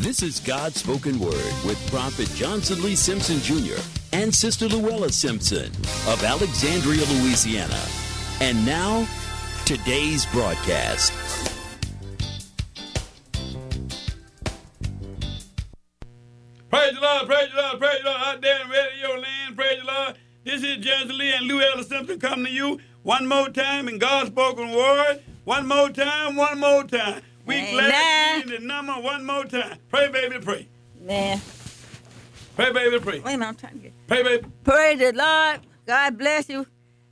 This is God's Spoken Word with Prophet Johnson Lee Simpson Jr. and Sister Luella Simpson of Alexandria, Louisiana. And now, today's broadcast. Praise the Lord, praise the Lord, praise the Lord. Out there in radio land, praise the Lord. This is Johnson Lee and Luella Simpson coming to you one more time in God's Spoken Word. One more time, one more time. We glad to be in the number one more time. Pray, baby, pray. Nah. Pray, baby, pray. Wait a minute, I'm trying to get. Pray, baby. Praise the Lord. God bless you.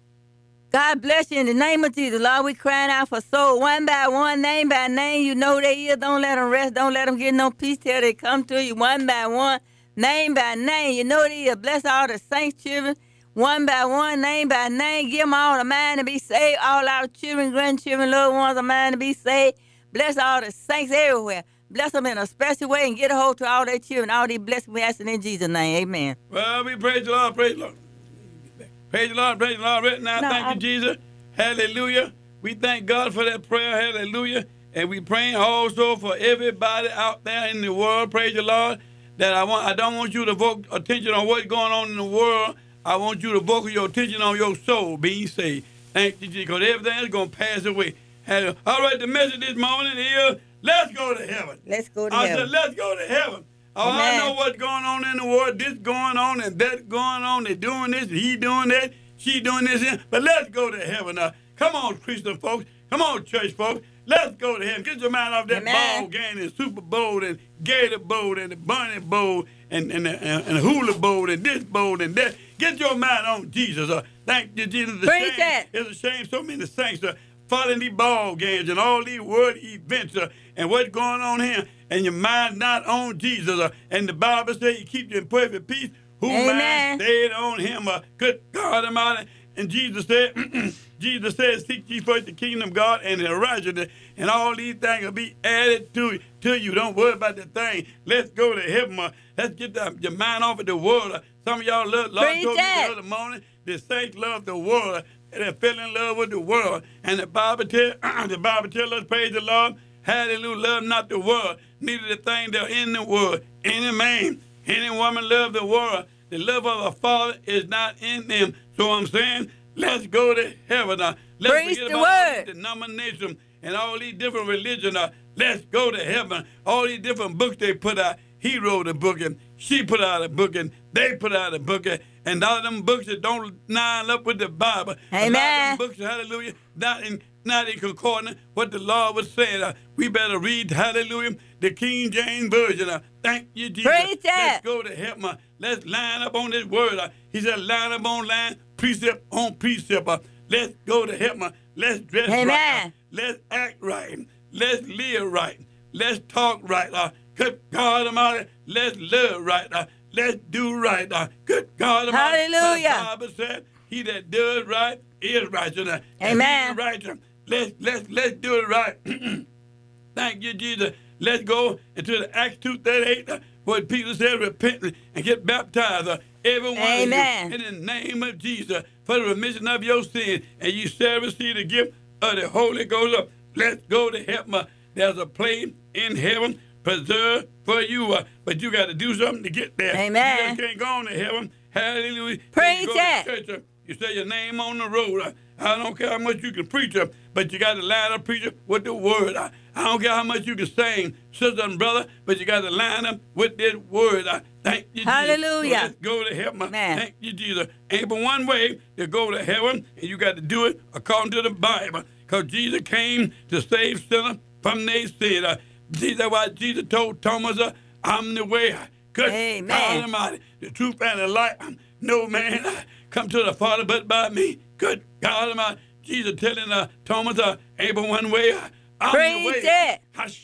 God bless you in the name of Jesus. Lord, we crying out for soul one by one, name by name. You know they is. Don't let them rest. Don't let them get no peace till they come to you one by one, name by name. You know they is. Bless all the saints' children one by one, name by name. Give them all the mind to be saved. All our children, grandchildren, loved ones, a mind to be saved. Bless all the saints everywhere. Bless them in a special way and get a hold to all their children. All these blessings we asking in Jesus' name. Amen. Well, we praise the Lord, praise the Lord. Praise the Lord right now. Thank you, Jesus. Hallelujah. We thank God for that prayer. Hallelujah. And we praying also for everybody out there in the world. Praise the Lord. That I don't want you to focus attention on what's going on in the world. I want you to focus your attention on your soul being saved. Thank you, Jesus, because everything is going to pass away. All right, the message this morning is, let's go to heaven. Let's go to heaven. I said, let's go to heaven. Oh, Amen. I know what's going on in the world. This going on and that going on. They're doing this, he doing that, she doing this. But let's go to heaven now. Come on, Christian folks. Come on, church folks. Let's go to heaven. Get your mind off that Amen. ball game and Super Bowl and Gator Bowl and the Bunny Bowl and Hula Bowl and this bowl and that. Get your mind on Jesus. Thank you, Jesus. It's a shame so many saints following these ball games and all these world events and what's going on here, and your mind not on Jesus. And the Bible says you keep you in perfect peace. Who mind stayed on him? Good God Almighty. And Jesus said, seek ye first the kingdom of God and his righteousness, and all these things will be added to you. Don't worry about the thing. Let's go to heaven. Let's get your mind off of the world. Some of y'all love, Lord told me the other morning, the saints love the world. They fell in love with the world. And the Bible tell us, praise the Lord, hallelujah, love not the world, neither the things that are in the world. Any man, any woman love the world. The love of the Father is not in them. So I'm saying, let's go to heaven. Let's praise forget the about word. all these denominations and all these different religions. Let's go to heaven. All these different books they put out. He wrote a book, and she put out a book, and they put out a book, and all of them books that don't line up with the Bible. Amen. A lot of them books, hallelujah, not in concordance what the Lord was saying. We better read, hallelujah, the King James Version. Thank you, Jesus. Praise Let's go to heaven. Let's line up on this word. He said, line up on line, precept on precept. Let's go to heaven. Let's dress right. Let's act right. Let's live right. Let's talk right. Good God Almighty, let's live right. Let's do right. Good God Almighty. Hallelujah. The Bible said, he that does right is righteous. Amen. Righteous. Let's do it right. Thank you, Jesus. Let's go into the Acts 2:38, where Peter said, repent and get baptized, every one Amen. of you, in the name of Jesus, for the remission of your sins, and you shall receive the gift of the Holy Ghost. Let's go to heaven. There's a place in heaven preserved for you, but you got to do something to get there. Amen. You just can't go on to heaven. Hallelujah. Praise you go that. to church, you say your name on the road. I don't care how much you can preach, but you got to line up preacher with the word. I don't care how much you can sing, sister and brother, but you got to line up with this word. Thank you, Hallelujah. Jesus. So let's go to heaven. Man. Thank you, Jesus. Ain't but one way to go to heaven, and you got to do it according to the Bible, because Jesus came to save sinners from their sin. That's why Jesus told Thomas, I'm the way. Good Amen. God Almighty, the truth and the light. No man come to the Father but by me. Good God Almighty. Jesus telling Thomas, ain't but one way. I'm Praise the way. it.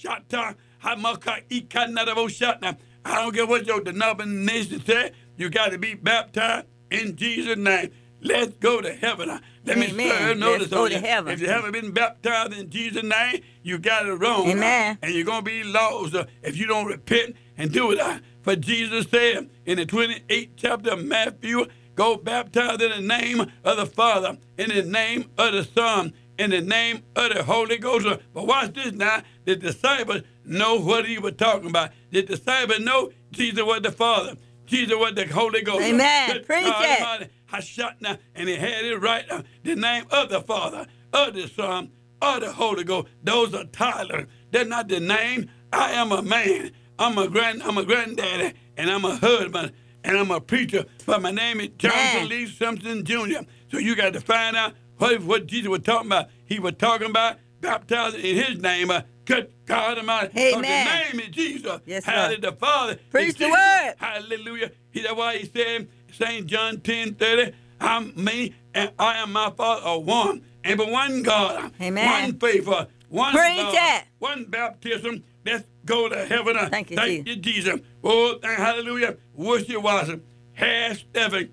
I don't care what your denomination says. You got to be baptized in Jesus' name. Let's go to heaven. Let me serve notice Let's go on to you. heaven. If you haven't been baptized in Jesus' name, you got it wrong. Amen. And you're going to be lost if you don't repent and do it. For Jesus said in the 28th chapter of Matthew, go baptize in the name of the Father, in the name of the Son, in the name of the Holy Ghost. But watch this now. The disciples know what he was talking about. The disciples know Jesus was the Father. Jesus was the Holy Ghost. Amen. Preach it. Hashotna, and he had it right. The name of the Father, of the Son, of the Holy Ghost. Those are titles. They're not the name. I am a man. I'm a granddaddy, and I'm a husband, and I'm a preacher. But my name is Johnson Lee Simpson Jr. So you got to find out what Jesus was talking about. He was talking about baptizing in his name. Good God Almighty. Amen. The name is Jesus. Yes, Hallelujah. The Father. Preach the word. Hallelujah. That's why he said, St. John 10:30, I'm me and I am my Father are one. And but one God. Amen. One faith. One Preach love. it. One baptism. Let's go to heaven. Thank you, Jesus. Oh, hallelujah. Worship was half-stepping,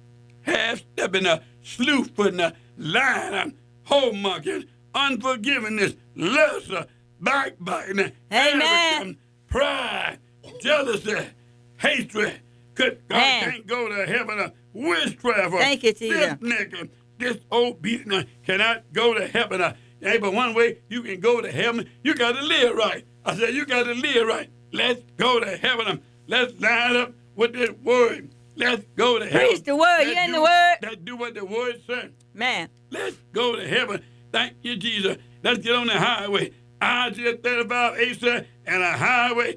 sleuthing, lying, whoremongery, unforgiveness, lust, backbiting, arrogance, pride, jealousy, hatred. Good God, can't go to heaven. Witchcraft, thank you, Jesus. stiff-necked, disobedient, cannot go to heaven. Hey, but one way you can go to heaven, you got to live right. I said, you got to live right. Let's go to heaven. Let's line up with this word. Let's go to heaven. Preach the word. You in the word? Let's do what the word said. Man. Let's go to heaven. Thank you, Jesus. Let's get on the highway. I-35 ASA and a highway.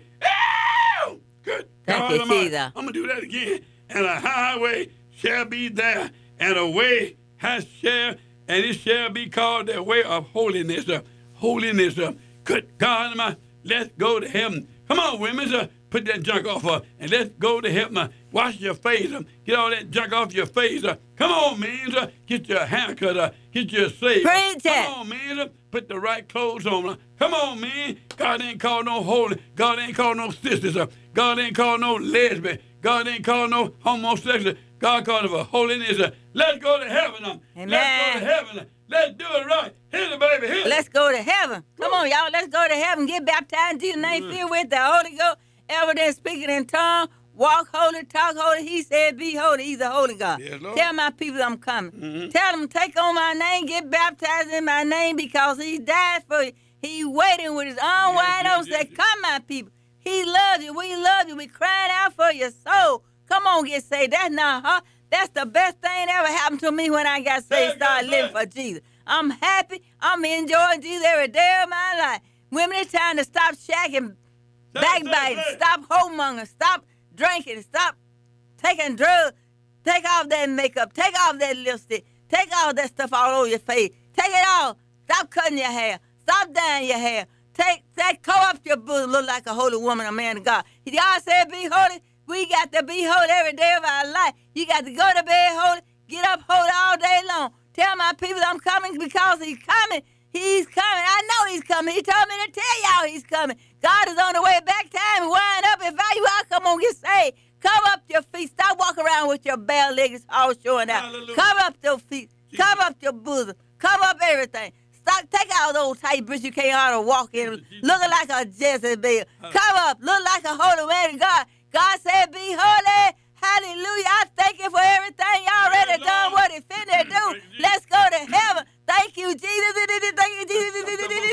Oh, good God Almighty. I'm going to do that again. And a highway shall be there, and a way shall, and it shall be called the way of holiness. Holiness. Good God Almighty. Let's go to heaven. Come on, women. Put that junk off and let's go to heaven. Wash your face. Get all that junk off your face. Come on, man. Get your haircut. Get your save. Come on, man. Put the right clothes on. Come on, man. God ain't called no holy. God ain't called no sisters. God ain't called no lesbian. God ain't called no homosexual. God called it for holiness. Let's go to heaven. Amen. Let's go to heaven. Let's do it right. Hit it, baby. Hit it. Let's go to heaven. Come on, y'all. Let's go to heaven. Get baptized in Jesus' name. Filled with the Holy Ghost. Evidence, speaking in tongues. Walk holy, talk holy. He said, be holy. He's a holy God. Yes, Lord. Tell my people I'm coming. Tell them, take on my name, get baptized in my name because he died for you. He waiting with his arm wide open. Say, come, my people. He loves you. We love you. We crying out for your soul. Come on, get saved. That's not hard. That's the best thing that ever happened to me when I got saved, started living for Jesus. I'm happy. I'm enjoying Jesus every day of my life. Women, it's time to stop shacking, backbiting, stop whoremongering, stop drinking, stop taking drugs. Take off that makeup. Take off that lipstick. Take all that stuff all over your face. Take it off. Stop cutting your hair. Stop dyeing your hair. Cover up your bosom. Look like a holy woman, a man of God. God said be holy. We got to be holy every day of our life. You got to go to bed holy, get up holy all day long. Tell my people I'm coming because he's coming. He's coming. I know he's coming. He told me to tell y'all he's coming. God is on the way back. Time wind up. If you are, come on, get saved. Cover up your feet. Stop walking around with your bare legs all showing out. Hallelujah. Cover up your feet. Jesus. Cover up your bosom. Cover up everything. Stop. Take out those tight britches you can't hardly walk in, looking like a Jezebel. Cover up. Look like a holy man of God. God said, be holy. Hallelujah. I thank you for everything y'all already done what he finna do. Let's go to heaven. Thank you, Jesus. Thank you, Jesus.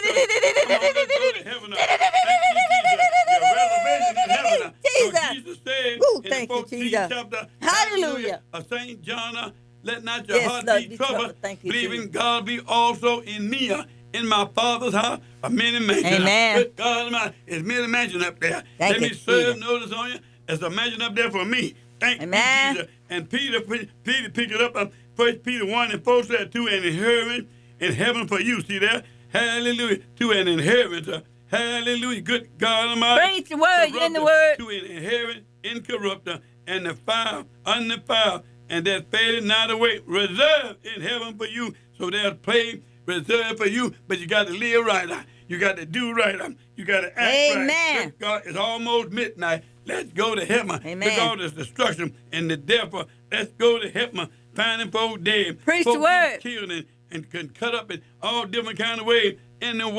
Jesus said in the 14th chapter, hallelujah, of St. John, let not your heart be troubled. Believe in God, be also in me. In my Father's house are many mansions. Amen. Good God Almighty, there's many mansions up there. Let me serve notice on you. There's a mansion up there for me. Thank you, Jesus. And Peter picked it up. 1 Peter 1:4 said, to an inheritance in heaven for you. See there? Hallelujah. To an inheritance. Hallelujah. Good God Almighty. Preach the word. You're in the word. To an inheritance incorruptible and the fire undefiled and that faded not away. Reserved in heaven for you. So there's place reserved for you, but you got to live right. You got to do right. You got to act right. Amen. God, it's almost midnight. Let's go to heaven. Amen. Look at all this destruction and the death. Let's go to heaven. Finding folks dead. Preach folks the word. Killed and cut up in all different kind of ways in the world.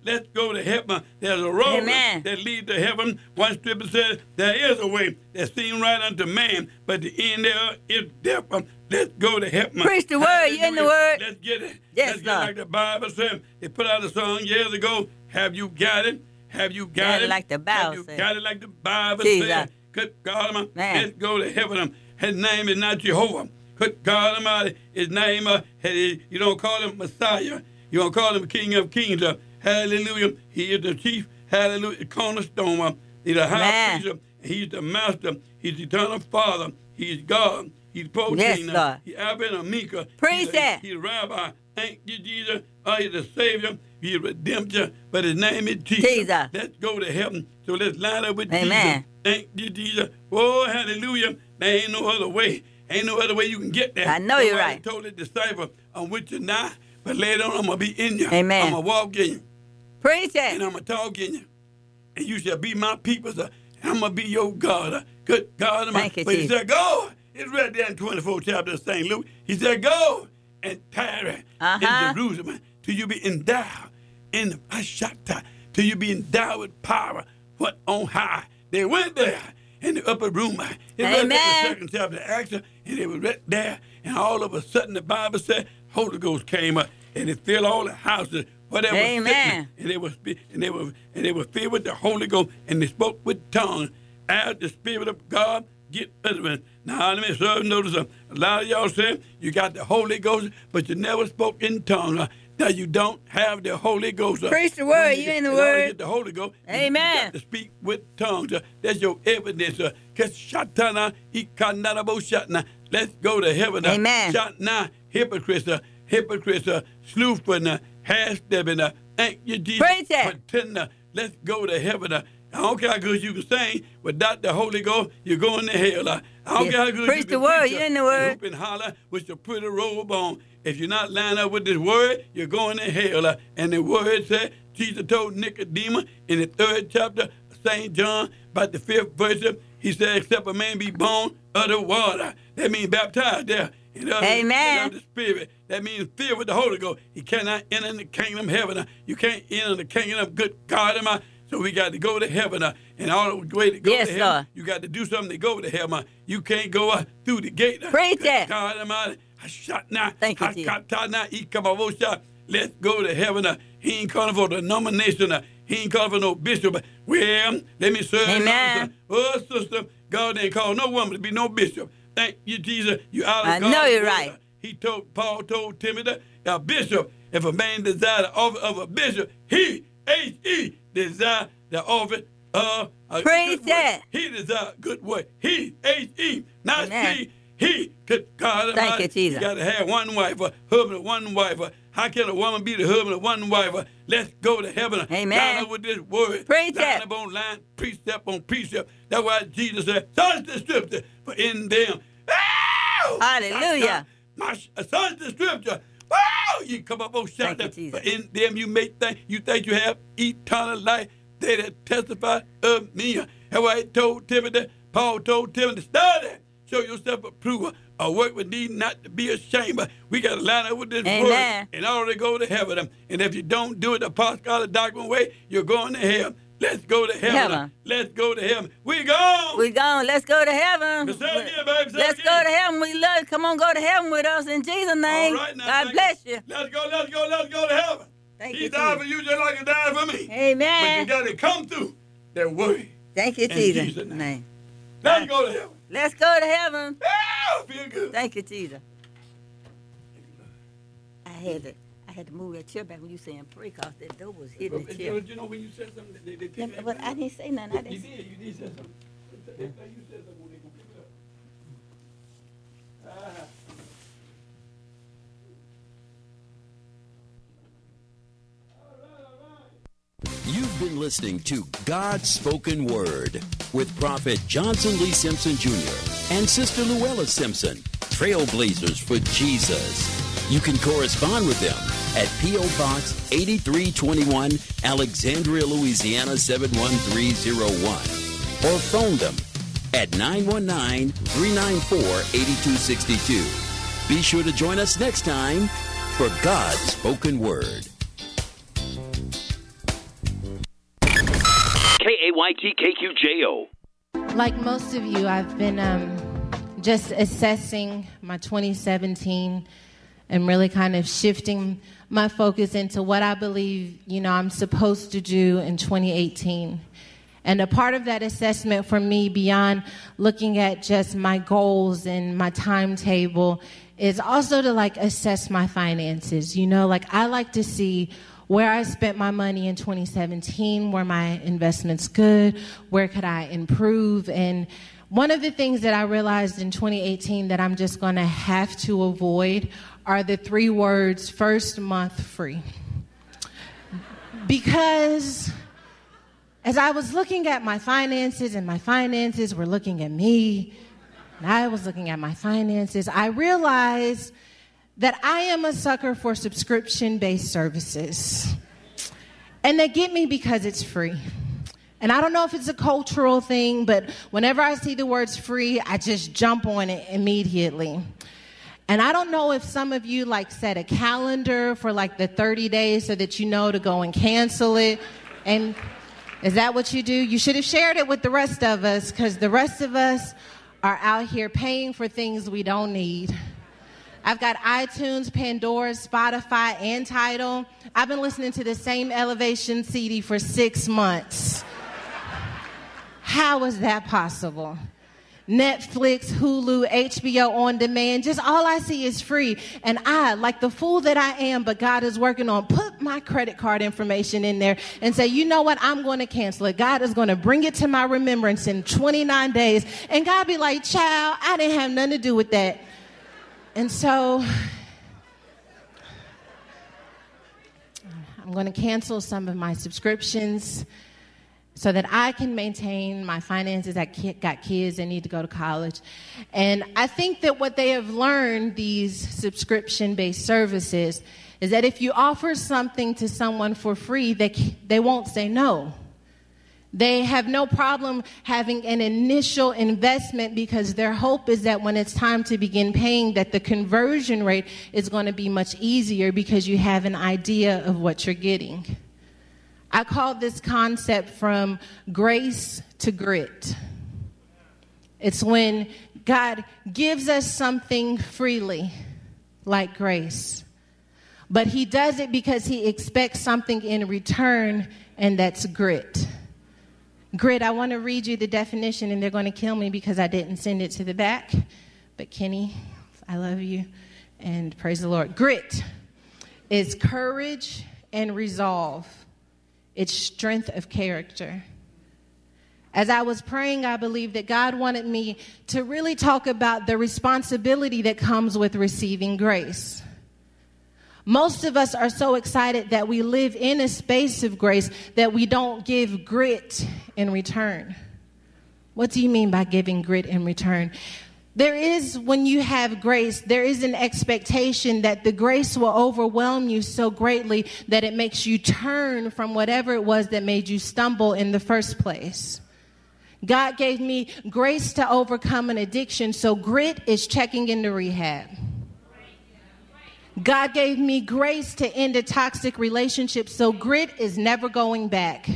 Let's go to heaven. There's a road Amen. that leads to heaven. One scripture says there is a way that seems right unto man, but the end there is death. Let's go to heaven. Preach the word. You in the word? Let's get it. Yes, Let's get it like the Bible said. They put out a song years ago. Have you got it? Have you got it? Like the Bible said. said. Got it like the Bible Jesus. said. Good God, man. Man. Let's go to heaven. His name is not Jehovah. Good God Almighty. His name, you don't call him Messiah. You don't call him King of Kings. Hallelujah. He is the chief. Hallelujah. Cornerstone. He's the high priest. He's the master. He's the eternal Father. He's God. He's protein. Yes, Lord. He's Alpha and Omega. Preach that. He's a rabbi. Thank you, Jesus. He's the Savior. He's a redemption. But his name is Jesus. Jesus. Let's go to heaven. So let's line up with Amen. Jesus. Thank you, Jesus. Oh, hallelujah. There ain't no other way. Ain't no other way you can get there. I know you're right. Told the disciple, I'm with you now, but later on I'm going to be in you. Amen. I'm going to walk in you. Preach it. And I'm going to talk in you. And you shall be my people. So I'm going to be your God. Good God. Thank you, but Jesus. he said, go. It's right there in 24th chapter of St. Luke. He said, go and tarry in Jerusalem till you be endowed in the Ashata, till you be endowed with power. What on high? They went there in the upper room. It Amen. right there in the second chapter of Acts, and they were right there. And all of a sudden, the Bible said, Holy Ghost came up, and it filled all the houses. Whatever. Amen. And they were filled with the Holy Ghost, and they spoke with tongues as the Spirit of God get utterance. Now, let me notice a lot of y'all say you got the Holy Ghost, but you never spoke in tongues. Now you don't have the Holy Ghost. Preach the word. You in the word. In order to get the Holy Ghost, Amen. you got to speak with tongues. That's your evidence. Let's go to heaven. Amen. Shatana, hypocrites, sleuthing, half-stepping. Thank you, Jesus. Preach it. Pretender. Let's go to heaven. I don't care how good you can sing. Without the Holy Ghost, you're going to hell. I don't care how good Preach you the can word. preach, You in the word. and hoop and holler with your pretty robe on. If you're not lined up with this word, you're going to hell. And the word said, Jesus told Nicodemus in the 3rd chapter of St. John, about the 5th verse, he said, except a man be born of the water. That means baptized there. Amen. Of the Spirit. That means filled with the Holy Ghost. He cannot enter the kingdom of heaven. You can't enter the kingdom of good God. So we got to go to heaven. And all the way to go to heaven, Lord. you got to do something to go to heaven. You can't go through the gate. Preach it. God Almighty. Thank you, Jesus. Let's go to heaven. He ain't calling for the nomination. He ain't calling for no bishop. Well, let me serve. Amen. Oh, sister, God ain't called no woman to be no bishop. Thank you, Jesus. You out of I God's know you're word. right. Paul told Timothy, a bishop, if a man desire the office of a bishop, he, H-E, desire the office of a Praise good that. work. He desire good work. He, H-E, not Amen. she. He, good God. Thank you, Jesus. You got to have one wife, husband of one wife. How can a woman be the husband of one wife? Let's go to heaven. Amen. Line up with this word. Praise line that. up on line, precept on precept. That's why Jesus said, search the scripture, for in them. Oh, Hallelujah. Search the scripture. Oh, you come up on shout Thank you, that. For Jesus. in them you think you have eternal life. They that testify of me. That's why Paul told Timothy, study. Show yourself approved. A work with need not to be ashamed. But we got to line up with this Amen. word in order to go to heaven. And if you don't do it the apostolic doctrine way, you're going to hell. Let's go to heaven. Let's go to heaven. We gone. We gone. Let's go to heaven. Say it again, baby. Say it Let's again. go to heaven. We love you. Come on, go to heaven with us in Jesus' name. All right, now, God bless you. Let's go to heaven. Thank He you, died Jesus. for you just like he died for me. Amen. But you got to come through that word. Thank you, In Jesus. Jesus' name. Name. Let's go to heaven. Let's go to heaven. Oh, feel good. Thank you, Jesus. I had to move that chair back when you saying pray, because that door was hitting the chair. You know when you said something, they pick Yeah, it up. but I didn't say nothing. You did say something. You said something when they go pick it up. You've been listening to God's Spoken Word with Prophet Johnson Lee Simpson Jr. and Sister Luella Simpson, trailblazers for Jesus. You can correspond with them at P.O. Box 8321, Alexandria, Louisiana 71301, or phone them at 919-394-8262. Be sure to join us next time for God's Spoken Word. KAYT-KQJO. Like most of you, I've been just assessing my 2017 and really kind of shifting my focus into what I believe, I'm supposed to do in 2018. And a part of that assessment for me, beyond looking at just my goals and my timetable, is also to assess my finances. I like to see where I spent my money in 2017, were my investments good, where could I improve? And one of the things that I realized in 2018 that I'm just going to have to avoid are the 3 words, first month free. Because as I was looking at my finances and my finances were looking at me, and I was looking at my finances, I realized that I am a sucker for subscription-based services. And they get me because it's free. And I don't know if it's a cultural thing, but whenever I see the words free, I just jump on it immediately. And I don't know if some of you set a calendar for the 30 days so that to go and cancel it. And is that what you do? You should have shared it with the rest of us, because the rest of us are out here paying for things we don't need. I've got iTunes, Pandora, Spotify, and Tidal. I've been listening to the same Elevation CD for 6 months. How is that possible? Netflix, Hulu, HBO On Demand, just all I see is free. And I, like the fool that I am, but God is working on, put my credit card information in there and say, you know what, I'm going to cancel it. God is going to bring it to my remembrance in 29 days. And God be like, child, I didn't have nothing to do with that. And so I'm going to cancel some of my subscriptions so that I can maintain my finances. I got kids that need to go to college. And I think that what they have learned, these subscription-based services, is that if you offer something to someone for free, they won't say no. They have no problem having an initial investment, because their hope is that when it's time to begin paying, that the conversion rate is going to be much easier because you have an idea of what you're getting. I call this concept from grace to grit. It's when God gives us something freely, like grace, but he does it because he expects something in return, and that's grit. Grit, I want to read you the definition, and they're going to kill me because I didn't send it to the back. But Kenny, I love you, and praise the Lord. Grit is courage and resolve. It's strength of character. As I was praying, I believe that God wanted me to really talk about the responsibility that comes with receiving grace. Most of us are so excited that we live in a space of grace that we don't give grit in return. What do you mean by giving grit in return? There is, when you have grace, there is an expectation that the grace will overwhelm you so greatly that it makes you turn from whatever it was that made you stumble in the first place. God gave me grace to overcome an addiction, so grit is checking into rehab. God gave me grace to end a toxic relationship, so grit is never going back.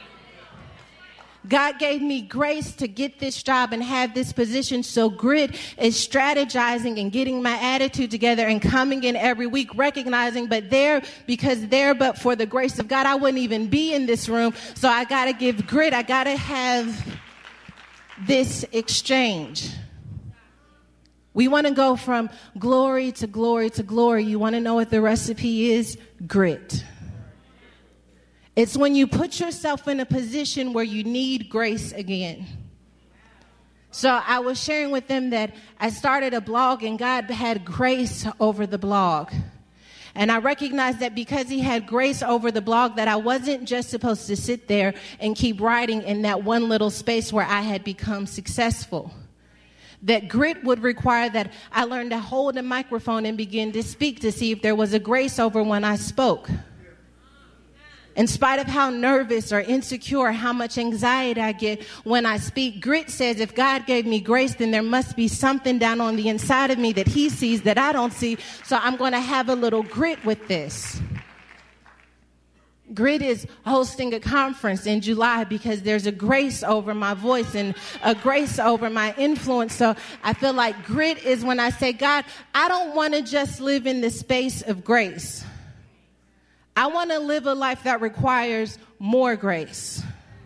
God gave me grace to get this job and have this position, so grit is strategizing and getting my attitude together and coming in every week, recognizing but for the grace of God, I wouldn't even be in this room. So I got to give grit. I got to have this exchange. We want to go from glory to glory to glory. You want to know what the recipe is? Grit. It's when you put yourself in a position where you need grace again. So I was sharing with them that I started a blog, and God had grace over the blog. And I recognized that because he had grace over the blog, that I wasn't just supposed to sit there and keep writing in that one little space where I had become successful. That grit would require that I learned to hold a microphone and begin to speak to see if there was a grace over when I spoke. In spite of how nervous or insecure, how much anxiety I get when I speak, grit says if God gave me grace, then there must be something down on the inside of me that he sees that I don't see, so I'm going to have a little grit with this. Grit is hosting a conference in July because there's a grace over my voice and a grace over my influence. So I feel like grit is when I say, God, I don't want to just live in the space of grace. I want to live a life that requires more grace.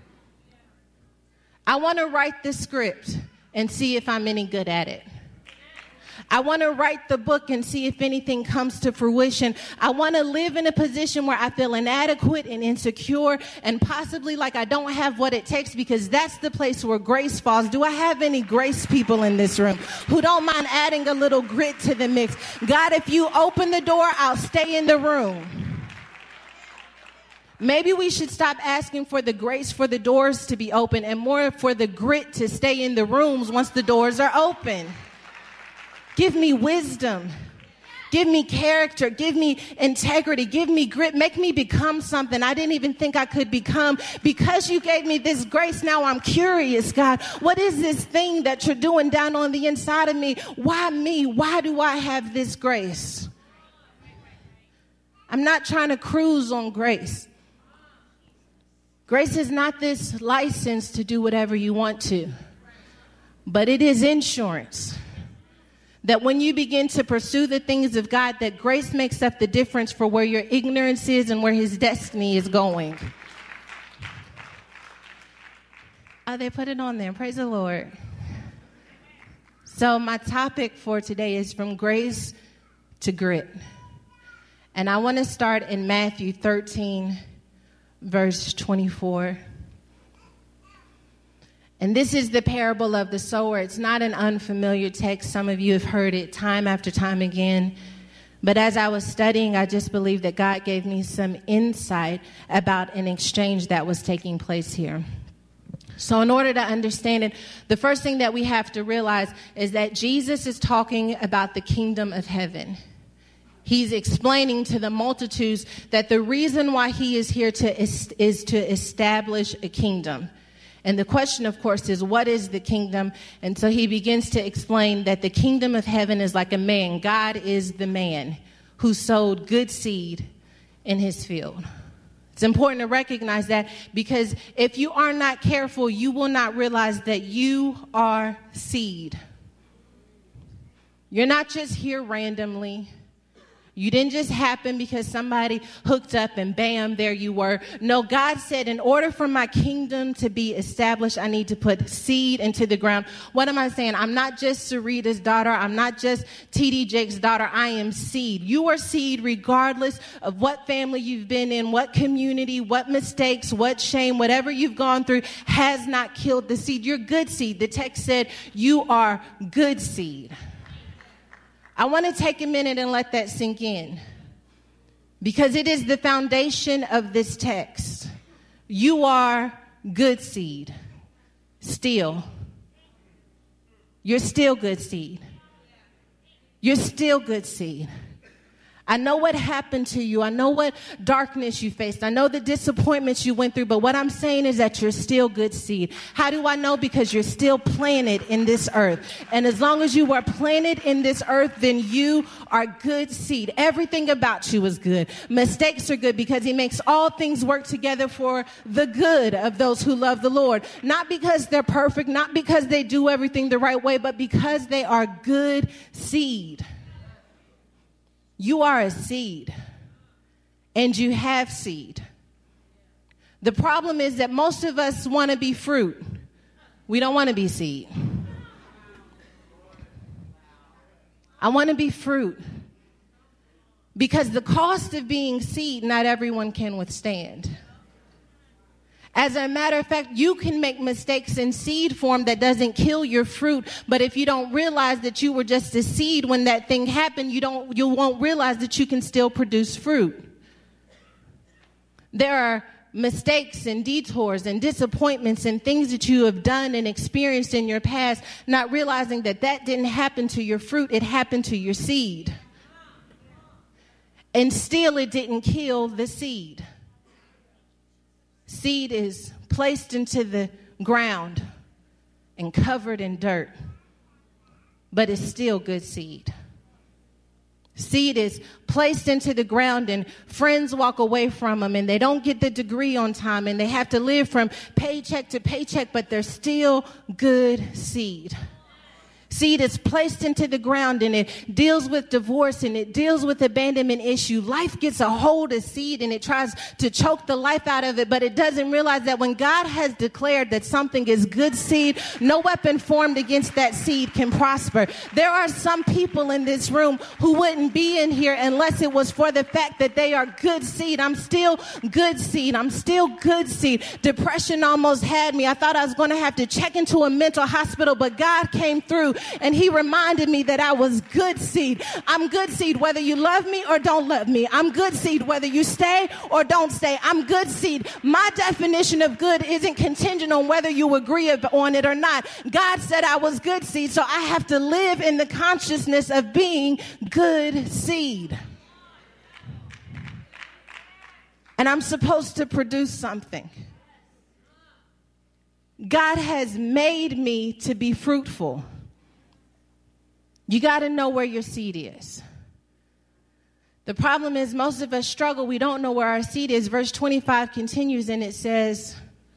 I want to write the script and see if I'm any good at it. I want to write the book and see if anything comes to fruition. I want to live in a position where I feel inadequate and insecure and possibly like I don't have what it takes, because that's the place where grace falls. Do I have any grace people in this room who don't mind adding a little grit to the mix? God, if you open the door, I'll stay in the room. Maybe we should stop asking for the grace for the doors to be open and more for the grit to stay in the rooms once the doors are open. Give me wisdom. Give me character. Give me integrity. Give me grit. Make me become something I didn't even think I could become. Because you gave me this grace, now I'm curious, God. What is this thing that you're doing down on the inside of me? Why me? Why do I have this grace? I'm not trying to cruise on grace. Grace is not this license to do whatever you want to, but it is insurance. That when you begin to pursue the things of God, that grace makes up the difference for where your ignorance is and where his destiny is going. Oh, they put it on there. Praise the Lord. So my topic for today is from grace to grit. And I want to start in Matthew 13, verse 24. And this is the parable of the sower. It's not an unfamiliar text. Some of you have heard it time after time again. But as I was studying, I just believe that God gave me some insight about an exchange that was taking place here. So in order to understand it, the first thing that we have to realize is that Jesus is talking about the kingdom of heaven. He's explaining to the multitudes that the reason why he is here is to establish a kingdom. And the question, of course, is what is the kingdom? And so he begins to explain that the kingdom of heaven is like a man. God is the man who sowed good seed in his field. It's important to recognize that, because if you are not careful, you will not realize that you are seed. You're not just here randomly. You didn't just happen because somebody hooked up and bam, there you were. No, God said, in order for my kingdom to be established, I need to put seed into the ground. What am I saying? I'm not just Sarita's daughter. I'm not just T.D. Jake's daughter. I am seed. You are seed regardless of what family you've been in, what community, what mistakes, what shame, whatever you've gone through has not killed the seed. You're good seed. The text said you are good seed. I want to take a minute and let that sink in, because it is the foundation of this text. You are good seed. Still. You're still good seed. You're still good seed. I know what happened to you. I know what darkness you faced. I know the disappointments you went through. But what I'm saying is that you're still good seed. How do I know? Because you're still planted in this earth. And as long as you are planted in this earth, then you are good seed. Everything about you is good. Mistakes are good because he makes all things work together for the good of those who love the Lord. Not because they're perfect, not because they do everything the right way, but because they are good seed. You are a seed, and you have seed. The problem is that most of us want to be fruit. We don't want to be seed. I want to be fruit, because the cost of being seed, not everyone can withstand. As a matter of fact, you can make mistakes in seed form that doesn't kill your fruit. But if you don't realize that you were just a seed when that thing happened, you won't realize that you can still produce fruit. There are mistakes and detours and disappointments and things that you have done and experienced in your past, not realizing that that didn't happen to your fruit, it happened to your seed. And still it didn't kill the seed. Seed is placed into the ground and covered in dirt, but it's still good seed. Seed is placed into the ground and friends walk away from them and they don't get the degree on time and they have to live from paycheck to paycheck, but they're still good seed. Seed is placed into the ground and it deals with divorce and it deals with abandonment issue. Life gets a hold of seed and it tries to choke the life out of it, but it doesn't realize that when God has declared that something is good seed, no weapon formed against that seed can prosper. There are some people in this room who wouldn't be in here unless it was for the fact that they are good seed. I'm still good seed. I'm still good seed. Depression almost had me. I thought I was going to have to check into a mental hospital, but God came through. And he reminded me that I was good seed. I'm good seed whether you love me or don't love me. I'm good seed whether you stay or don't stay. I'm good seed. My definition of good isn't contingent on whether you agree on it or not. God said I was good seed, so I have to live in the consciousness of being good seed. And I'm supposed to produce something. God has made me to be fruitful. You got to know where your seed is. The problem is most of us struggle. We don't know where our seed is. Verse 25 continues and it says,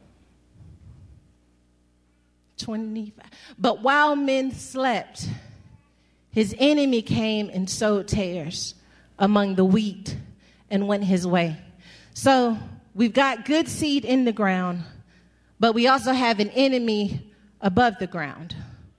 25. But while men slept, his enemy came and sowed tares among the wheat and went his way. So we've got good seed in the ground, but we also have an enemy above the ground.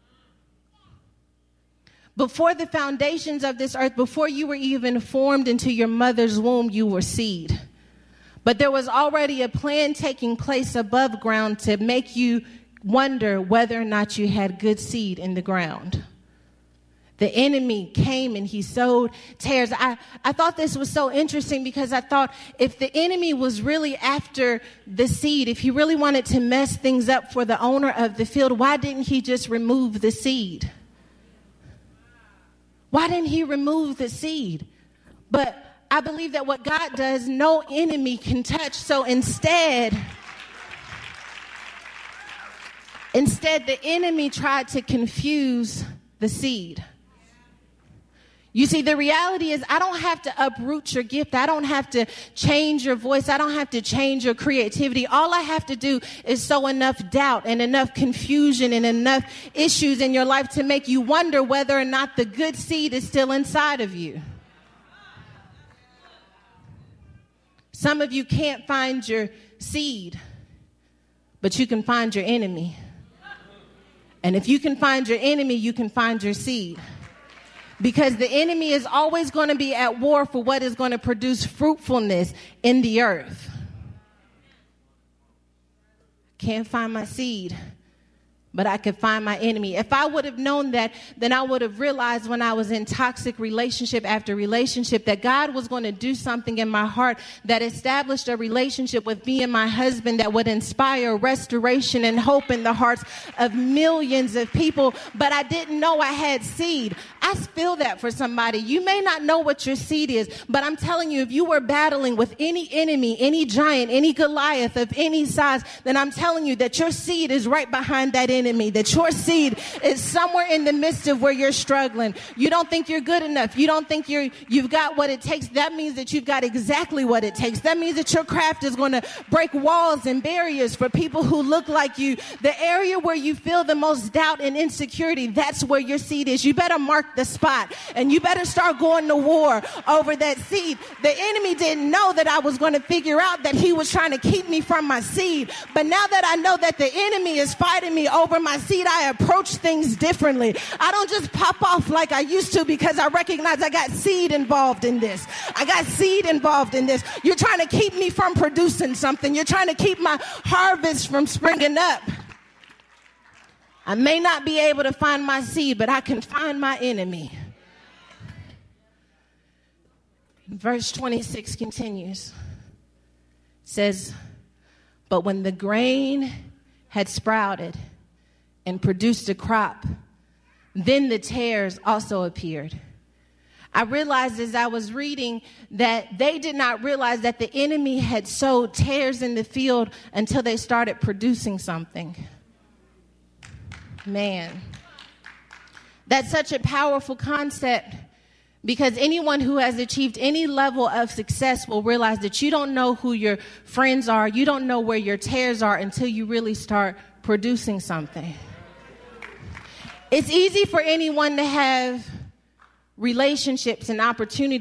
Before the foundations of this earth, before you were even formed into your mother's womb, you were seed. But there was already a plan taking place above ground to make you wonder whether or not you had good seed in the ground. The enemy came and he sowed tares. I thought this was so interesting because I thought if the enemy was really after the seed, if he really wanted to mess things up for the owner of the field, why didn't he just remove the seed? Why didn't he remove the seed? But I believe that what God does, no enemy can touch. So instead, the enemy tried to confuse the seed. You see, the reality is I don't have to uproot your gift. I don't have to change your voice. I don't have to change your creativity. All I have to do is sow enough doubt and enough confusion and enough issues in your life to make you wonder whether or not the good seed is still inside of you. Some of you can't find your seed, but you can find your enemy. And if you can find your enemy, you can find your seed. Because the enemy is always going to be at war for what is going to produce fruitfulness in the earth. Can't find my seed, but I could find my enemy. If I would have known that, then I would have realized when I was in toxic relationship after relationship that God was going to do something in my heart that established a relationship with me and my husband that would inspire restoration and hope in the hearts of millions of people. But I didn't know I had seed. I feel that for somebody. You may not know what your seed is, but I'm telling you, if you were battling with any enemy, any giant, any Goliath of any size, then I'm telling you that your seed is right behind that enemy, that your seed is somewhere in the midst of where you're struggling. You don't think you're good enough. You don't think you've got what it takes. That means that you've got exactly what it takes. That means that your craft is going to break walls and barriers for people who look like you. The area where you feel the most doubt and insecurity, that's where your seed is. You better mark the spot and you better start going to war over that seed. The enemy didn't know that I was going to figure out that he was trying to keep me from my seed. But now that I know that the enemy is fighting me over my seed, I approach things differently. I don't just pop off like I used to because I recognize I got seed involved in this. I got seed involved in this. You're trying to keep me from producing something. You're trying to keep my harvest from springing up. I may not be able to find my seed, but I can find my enemy. Verse 26 continues. It says, but when the grain had sprouted and produced a crop, then the tares also appeared. I realized as I was reading that they did not realize that the enemy had sowed tares in the field until they started producing something. Man, that's such a powerful concept Because anyone who has achieved any level of success will realize that you don't know who your friends are, you don't know where your tares are until you really start producing something. It's easy for anyone to have relationships and opportunities